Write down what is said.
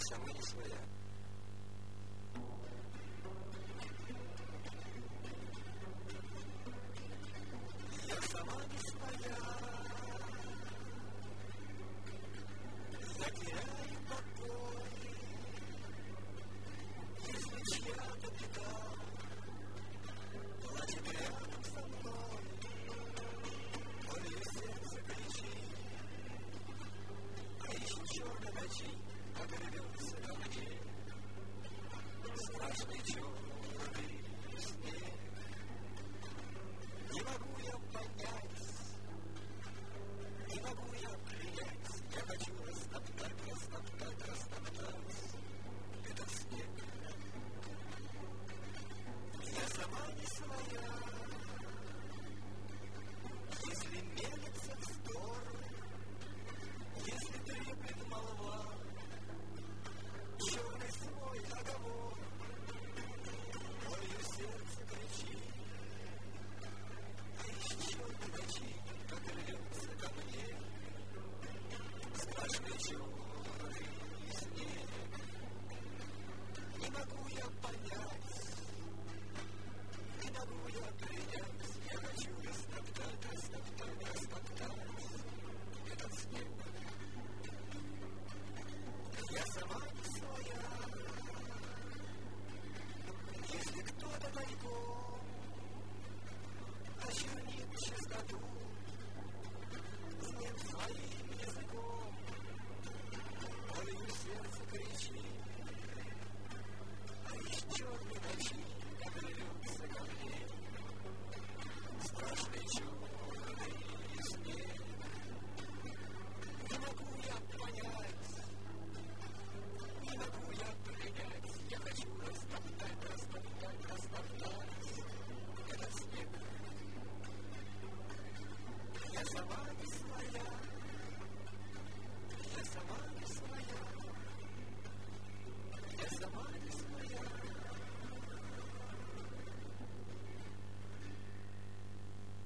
сама не своя. Я сама не своя. Затеряю покой, если чья-то беда плачет рядом со мной. Мое сердце кричит, а еще черной ночи, как рвется ко мне. Страшный черный снег. Не могу я понять, не могу я принять. Я хочу растоптать этот снег. Я сама не своя. Если мелется вздор, если треплет молва, черный свой оговор, мое сердце кричит, а еще черной ночи, как рвется ко мне. Страшный черный снег. Не могу я понять, не могу я принять. Я хочу растоптать этот снег. Я сама не своя. Если кто-то тайком очернит чистоту своим языком, мое сердце кричит,